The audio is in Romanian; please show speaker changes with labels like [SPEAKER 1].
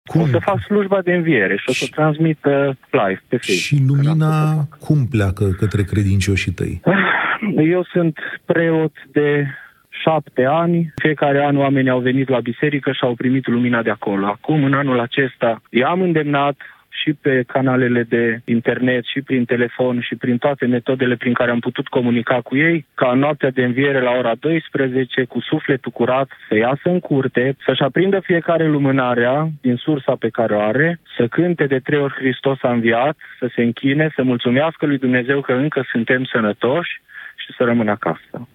[SPEAKER 1] O să fac slujba de înviere și o să transmit live pe Facebook.
[SPEAKER 2] Și lumina cum pleacă către credincioșii tăi?
[SPEAKER 1] Eu sunt preot de 7 ani. Fiecare an oamenii au venit la biserică și au primit lumina de acolo. Acum, în anul acesta, i-am îndemnat și pe canalele de internet, și prin telefon, și prin toate metodele prin care am putut comunica cu ei, ca în noaptea de înviere la ora 12, cu sufletul curat, să iasă în curte, să-și aprindă fiecare lumânarea din sursa pe care o are, să cânte de 3 ori Hristos a înviat, să se închine, să mulțumească lui Dumnezeu că încă suntem sănătoși și să rămână acasă.